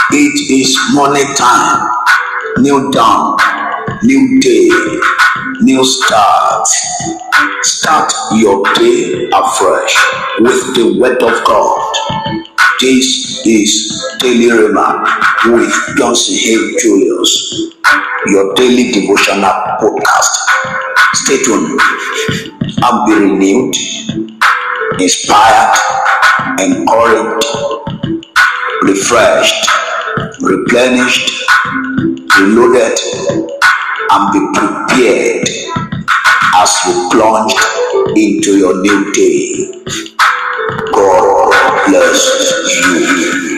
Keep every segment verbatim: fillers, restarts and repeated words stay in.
It is morning time, new dawn, new day, new start. Start your day afresh with the word of God. This is Daily Rema with Johnson Hill Julius, your daily devotional podcast. Stay tuned and be renewed, inspired, encouraged, refreshed, replenished, reloaded, and be prepared as we plunge into your new day. God bless you.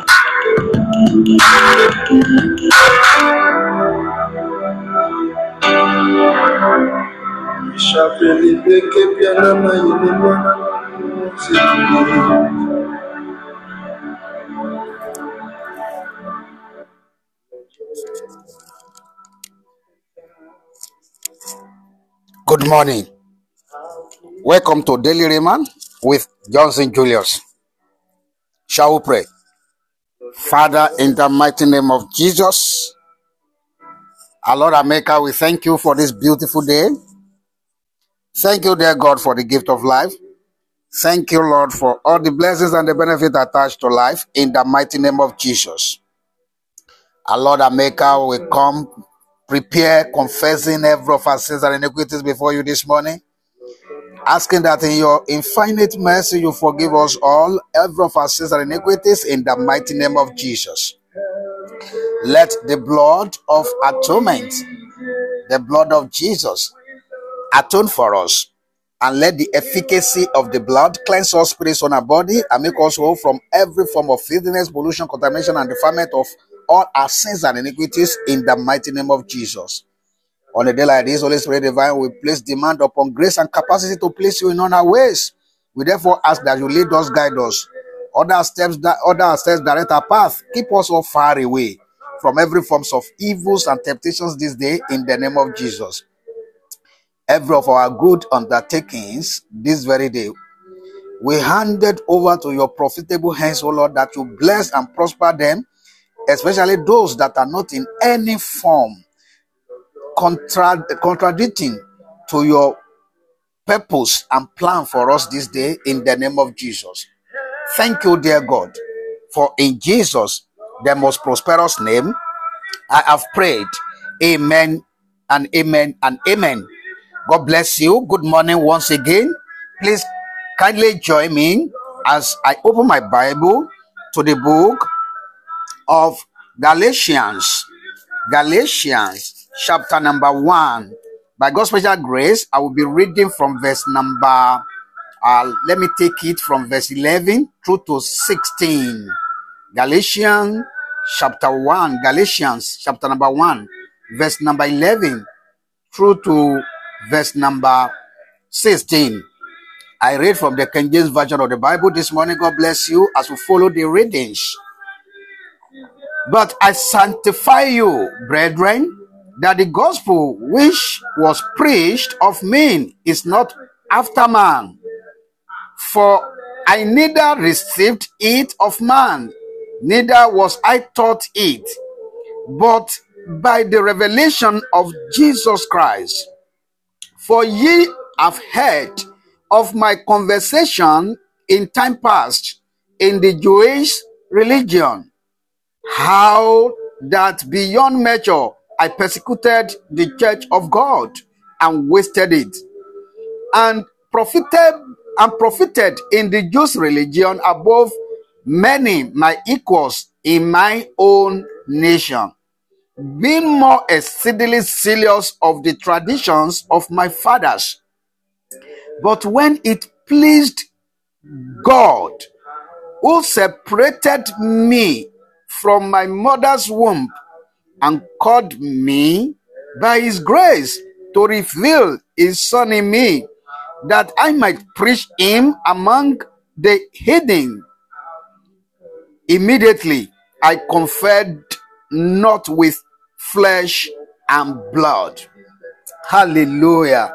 Good morning. Welcome to Daily Rema with Johnson Julius. Shall we pray? Father, in the mighty name of Jesus, our Lord and Maker, we thank you for this beautiful day. Thank you, dear God, for the gift of life. Thank you, Lord, for all the blessings and the benefits attached to life in the mighty name of Jesus. Our Lord and Maker, we come prepare, confessing every of our sins and iniquities before you this morning, asking that in your infinite mercy you forgive us all, every of our sins and iniquities in the mighty name of Jesus. Let the blood of atonement, the blood of Jesus, atone for us, and let the efficacy of the blood cleanse our spirits on our body and make us whole from every form of filthiness, pollution, contamination, and defilement of all our sins and iniquities in the mighty name of Jesus. On a day like this, Holy Spirit divine, we place demand upon grace and capacity to place you in all our ways. We therefore ask that you lead us, guide us, other steps that other steps direct our path. Keep us all far away from every forms of evils and temptations this day in the name of Jesus. Every of our good undertakings this very day, we hand it over to your profitable hands, O Lord, that you bless and prosper them, especially those that are not in any form contra- contradicting to your purpose and plan for us this day in the name of Jesus. Thank you, dear God, for in Jesus, the most prosperous name, I have prayed. Amen and amen and amen. God bless you. Good morning once again. Please kindly join me as I open my Bible to the book of Galatians. Galatians chapter number one. By God's special grace, I will be reading from verse number, uh, let me take it from verse eleven through to sixteen. Galatians chapter one. Galatians chapter number one, verse number eleven through to verse number sixteen. I read from the King James Version of the Bible this morning. God bless you as we follow the readings. But I sanctify you, brethren, that the gospel which was preached of me is not after man. For I neither received it of man, neither was I taught it, but by the revelation of Jesus Christ. For ye have heard of my conversation in time past in the Jewish religion, how that beyond measure I persecuted the church of God and wasted it, and profited and profited in the Jewish religion above many my equals in my own nation, being more exceedingly zealous of the traditions of my fathers. But when it pleased God, who separated me from my mother's womb and called me by his grace to reveal his son in me, that I might preach him among the heathen, immediately I conferred not with flesh and blood. Hallelujah.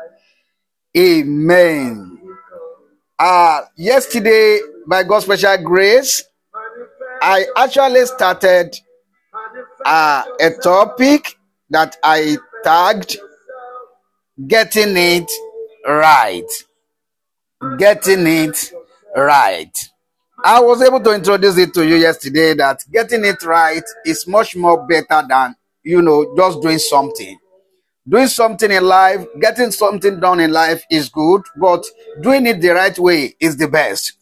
Amen. Uh, yesterday, by God's special grace, I actually started uh, a topic that I tagged Getting It Right. Getting It Right. I was able to introduce it to you yesterday that getting it right is much more better than, you know, just doing something. Doing something in life, getting something done in life is good, but doing it the right way is the best.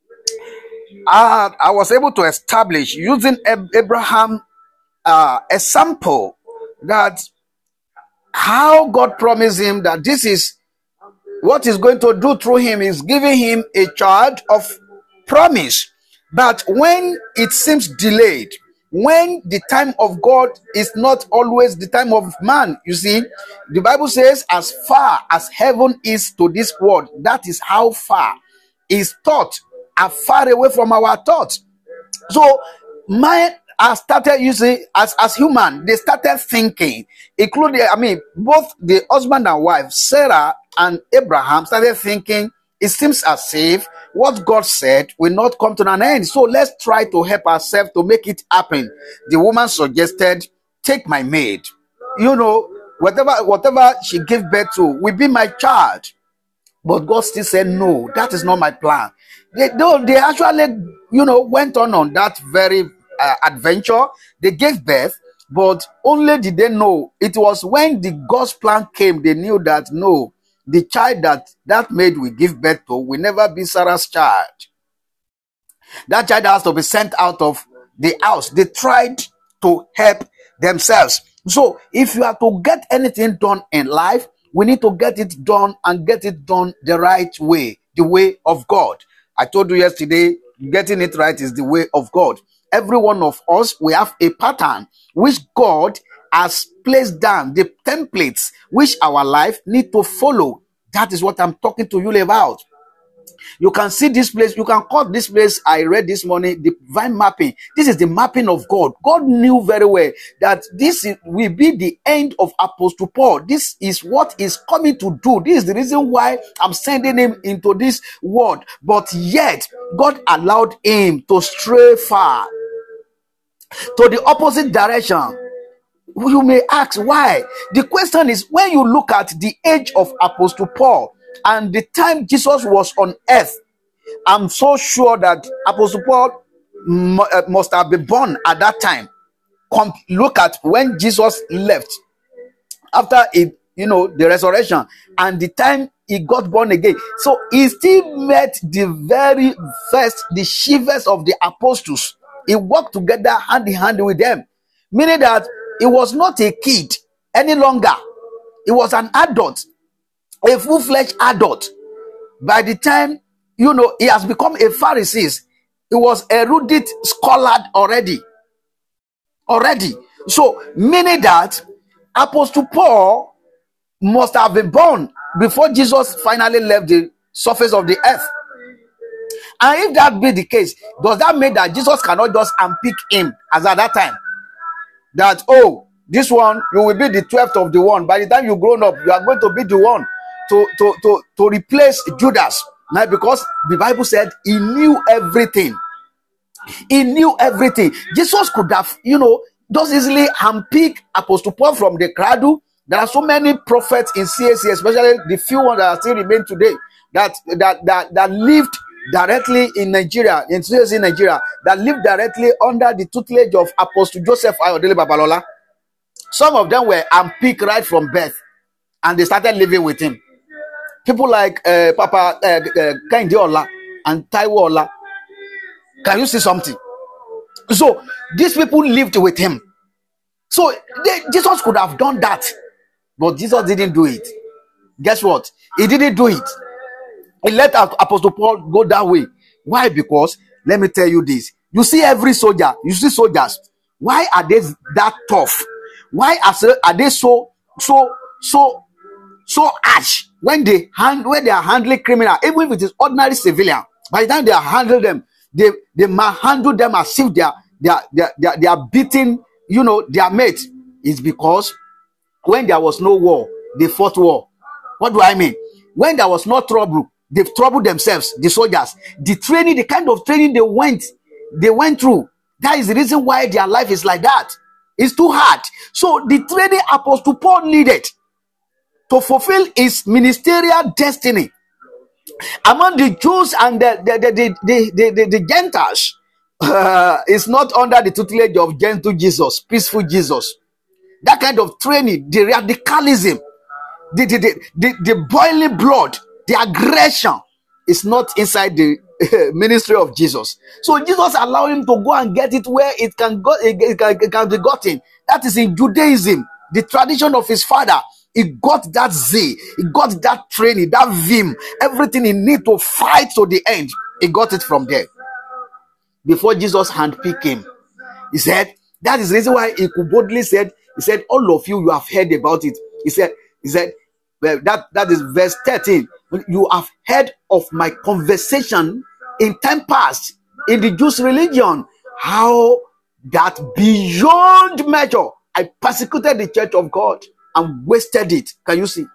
I, I was able to establish using Abraham uh, a sample that how God promised him that this is what he's going to do through him is giving him a charge of promise. But when it seems delayed, when the time of God is not always the time of man, you see, the Bible says, as far as heaven is to this world, that is how far his thoughts are far away from our thoughts. So, my I started using as as human, they started thinking, including, I mean, both the husband and wife, Sarah and Abraham, started thinking, it seems as if what God said will not come to an end. So let's try to help ourselves to make it happen. The woman suggested, take my maid. You know, whatever whatever she gave birth to will be my child. But God still said, no, that is not my plan. They, they, they actually, you know, went on on that very uh, adventure. They gave birth, but only did they know it was when the God's plan came, they knew that no, the child that that maid will give birth to will never be Sarah's child. That child has to be sent out of the house. They tried to help themselves. So if you are to get anything done in life, we need to get it done and get it done the right way, the way of God. I told you yesterday, getting it right is the way of God. Every one of us, we have a pattern which God has placed down, the templates which our life need to follow. That is what I'm talking to you about. You can see this place, you can call this place, I read this morning, the divine mapping. This is the mapping of God. God knew very well that this is, will be the end of Apostle Paul. This is what he's coming to do. This is the reason why I'm sending him into this world. But yet, God allowed him to stray far to the opposite direction. You may ask why. The question is, when you look at the age of Apostle Paul and the time Jesus was on earth, I'm so sure that Apostle Paul m- uh, must have been born at that time. Com- look at when Jesus left after it, you know, the resurrection, and the time he got born again. So he still met the very first, the chiefest of the apostles. He worked together hand in hand with them, meaning that he was not a kid any longer. He was an adult, a full-fledged adult. By the time, you know, he has become a Pharisee, he was erudite scholar already. Already. So, meaning that Apostle Paul must have been born before Jesus finally left the surface of the earth. And if that be the case, does that mean that Jesus cannot just unpick him as at that time? That, oh, this one, you will be the twelfth of the one. By the time you grown up, you are going to be the one to, to, to, to replace Judas. Now, because the Bible said he knew everything. He knew everything. Jesus could have, you know, just easily handpick Apostle Paul from the crowd. There are so many prophets in C A C, especially the few ones that are still remain today, that that that, that lived directly in Nigeria, in C A C Nigeria, that lived directly under the tutelage of Apostle Joseph Ayodele Babalola. Some of them were handpicked right from birth, and they started living with him. People like uh, Papa uh, uh, Kehinde Ola and Taiwo Ola. Can you see something? So these people lived with him. So they, Jesus could have done that, but Jesus didn't do it. Guess what? He didn't do it. He let Apostle Paul go that way. Why? Because let me tell you this. You see every soldier, you see soldiers. Why are they that tough? Why are they so so so so harsh when they hand when they are handling criminal, even if it is ordinary civilian? By the time they are handling them, they they handle them as if they are they are they are, they are, they are beating, you know, their mates. It's because when there was no war, they fought war. What do I mean? When there was no trouble, they troubled themselves. The soldiers, the training, the kind of training they went, they went through, That is the reason why their life is like that. It's too hard. So the training Apostle Paul needed to fulfill his ministerial destiny among the Jews and the, the, the, the, the, the, the, the Gentiles uh, is not under the tutelage of gentle Jesus, peaceful Jesus. That kind of training, the radicalism, the, the, the, the, the boiling blood, the aggression is not inside the uh, ministry of Jesus. So Jesus allowed him to go and get it where it can go, it, it, can, it can be gotten. That is in Judaism, the tradition of his father. He got that zeal, he got that training, that vim, everything he need to fight to the end. He got it from there. Before Jesus handpicked him, he said, that is the reason why he could boldly said, he said, all of you, you have heard about it. He said, he said, well, that, that is verse thirteen. You have heard of my conversation in time past in the Jewish religion, how that beyond measure I persecuted the church of God and wasted it. Can you see?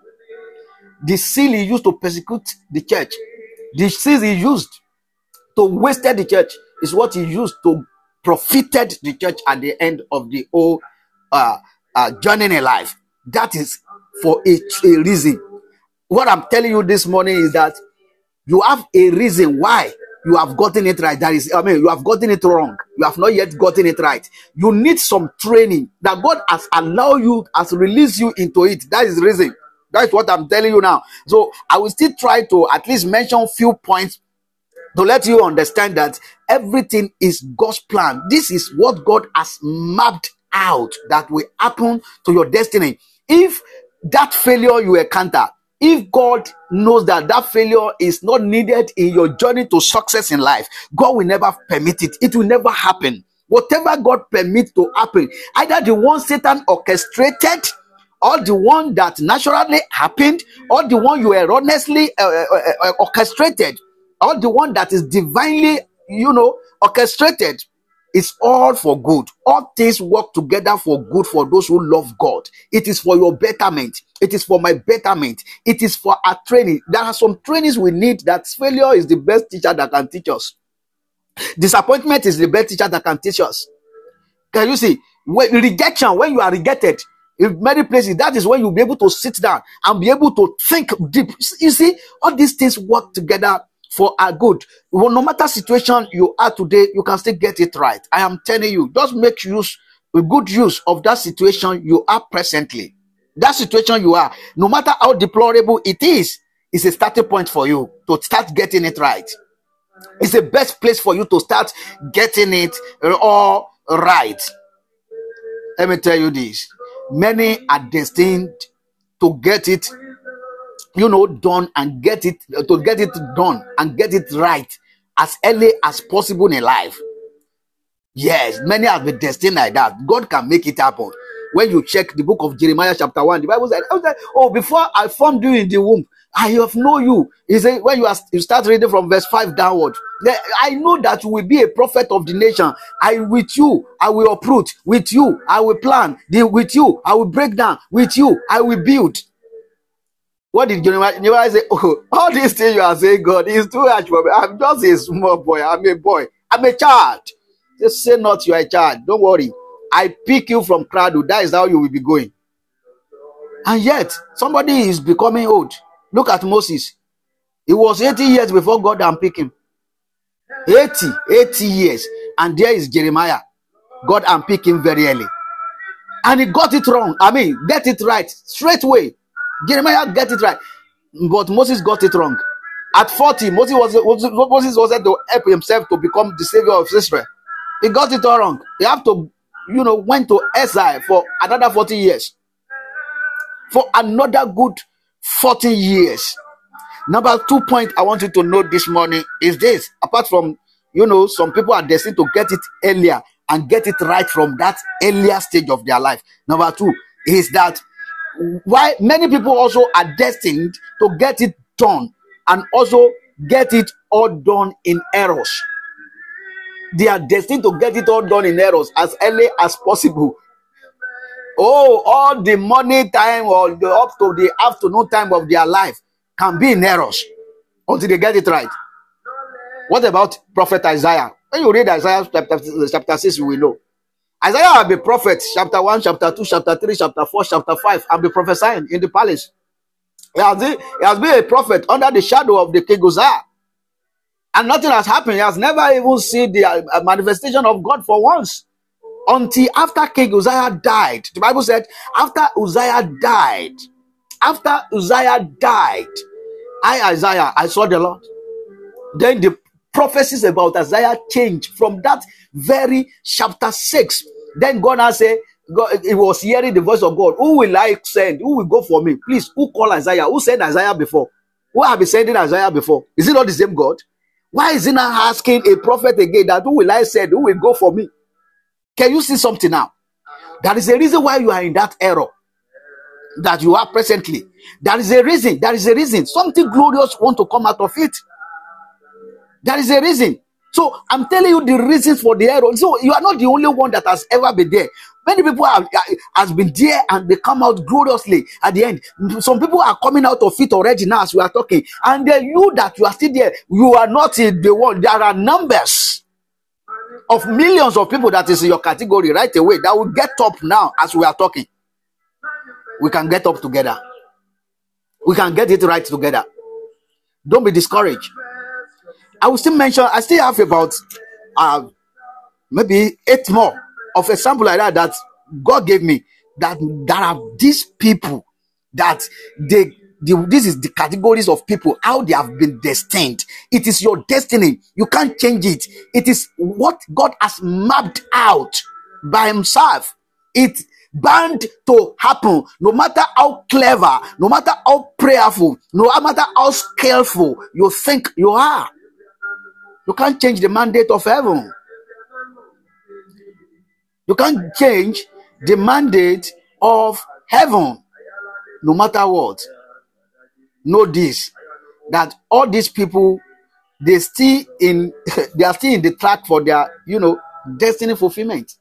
The seal he used to persecute the church, the seal he used to waste the church is what he used to profited the church at the end of the whole uh, uh, journey in life. That is for a, a reason. What I'm telling you this morning is that you have a reason why you have gotten it right. That is, I mean, you have gotten it wrong. You have not yet gotten it right. You need some training that God has allowed you, has released you into it. That is the reason. That is what I'm telling you now. So I will still try to at least mention a few points to let you understand that everything is God's plan. This is what God has mapped out that will happen to your destiny. If that failure you encounter, if God knows that that failure is not needed in your journey to success in life, God will never permit it. It will never happen. Whatever God permits to happen, either the one Satan orchestrated, or the one that naturally happened, or the one you erroneously uh, uh, uh, orchestrated, or the one that is divinely, you know, orchestrated, it's all for good. All things work together for good for those who love God. It is for your betterment. It is for my betterment. It is for our training. There are some trainings we need that failure is the best teacher that can teach us. Disappointment is the best teacher that can teach us. Can you see? When rejection, when you are rejected, in many places, that is when you'll be able to sit down and be able to think deep. You see, all these things work together for our good. Well, no matter situation you are today, you can still get it right. I am telling you, just make use, good use of that situation you are presently. That situation you are, no matter how deplorable it is, is a starting point for you to start getting it right. It's the best place for you to start getting it all right. Let me tell you this. Many are destined to get it, you know, done and get it, to get it done and get it right as early as possible in life. Yes, many have been destined like that. God can make it happen. When you check the book of Jeremiah chapter one, the Bible said, oh, before I formed you in the womb, I have known you. He said, when you, are, you start reading from verse five downward, I know that you will be a prophet of the nation. I with you, I will uproot. With you, I will plan. With you, I will break down. With you, I will build. What did Jeremiah, Jeremiah say? Oh, all these things you are saying, God, is too much for me. I'm just a small boy. I'm a boy. I'm a child. Just say not you are a child. Don't worry. I pick you from cradle. That is how you will be going. And yet, somebody is becoming old. Look at Moses. He was eighty years before God unpicked him. eighty, eighty years. And there is Jeremiah. God unpicked him very early. And he got it wrong. I mean, get it right. Straight away. Jeremiah get it right. But Moses got it wrong. At forty, Moses was, Moses was to help himself to become the savior of Israel. He got it all wrong. He have to, you know, went to exile for another forty years. For another good forty years. Number two point I want you to know this morning is this. Apart from, you know, some people are destined to get it earlier and get it right from that earlier stage of their life. Number two is that why many people also are destined to get it done and also get it all done in errors. They are destined to get it all done in errors as early as possible. Oh, all the morning time or the up to the afternoon time of their life can be in errors until they get it right. What about Prophet Isaiah? When you read Isaiah chapter, chapter six, you will know. Isaiah will be prophet, chapter one, chapter two, chapter three, chapter four, chapter five, and be prophesying in the palace. He has, been, he has been a prophet under the shadow of the King Uzziah. And nothing has happened. He has never even seen the uh, manifestation of God for once. Until after King Uzziah died. The Bible said, after Uzziah died, after Uzziah died, I, Isaiah, I saw the Lord. Then the prophecies about Isaiah changed from that very chapter six. Then God has said, God, he was hearing the voice of God. Who will I send? Who will go for me? Please, who called Isaiah? Who sent Isaiah before? Who have been sending Isaiah before? Is it not the same God? Why is he not asking a prophet again that who will I send? Who will go for me? Can you see something now? That is a reason why you are in that error that you are presently. There is a reason. There is a reason. Something glorious want to come out of it. There is a reason. So I'm telling you the reasons for the error. So you are not the only one that has ever been there. Many people have has been there and they come out gloriously at the end. Some people are coming out of it already now as we are talking. And then you that you are still there, you are not in the world. There are numbers of millions of people that is in your category right away that will get up now as we are talking. We can get up together. We can get it right together. Don't be discouraged. I will still mention, I still have about uh, maybe eight more of a sample like that that God gave me. That there are these people that they, the, this is the categories of people, how they have been destined. It is your destiny. You can't change it. It is what God has mapped out by himself. It bound to happen, no matter how clever, no matter how prayerful, no matter how skillful you think you are. You can't change the mandate of heaven. You can't change the mandate of heaven, no matter what. Know this, that all these people, they still in, they are still in the track for their, you know, destiny fulfillment,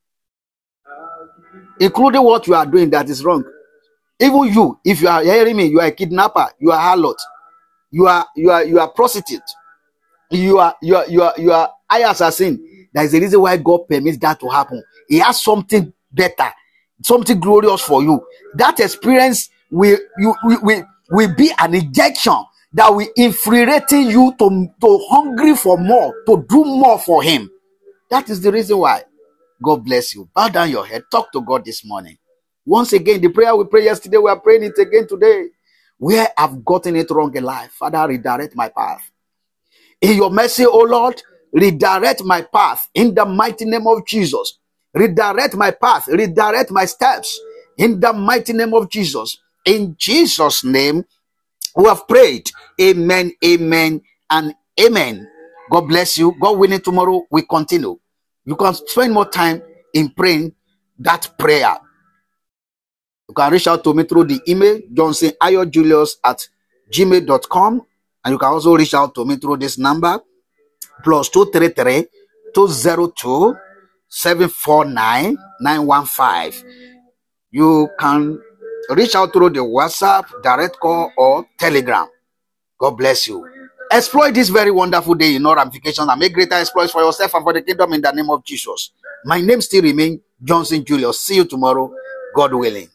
including what you are doing that is wrong. Even you, if you are hearing me, you are a kidnapper, you are a harlot, you are, you are, you are a prostitute. You are, you are, you are, you are high assassin. There is a reason why God permits that to happen. He has something better, something glorious for you. That experience will, you, will, will, will be an injection that will infuriate you to, to hungry for more, to do more for him. That is the reason why. God bless you. Bow down your head. Talk to God this morning. Once again, the prayer we prayed yesterday, we are praying it again today. Where I've gotten it wrong in life, Father, redirect my path. In your mercy, O Lord, redirect my path in the mighty name of Jesus. Redirect my path, redirect my steps in the mighty name of Jesus. In Jesus' name, we have prayed. Amen, amen, and amen. God bless you. God willing, tomorrow we continue. You can spend more time in praying that prayer. You can reach out to me through the email, johnson ayo julius at gmail dot com. And you can also reach out to me through this number, plus two three three, two zero two, seven four nine, nine one five. You can reach out through the WhatsApp, direct call, or Telegram. God bless you. Exploit this very wonderful day in all ramifications and make greater exploits for yourself and for the kingdom in the name of Jesus. My name still remains Johnson Julius. See you tomorrow, God willing.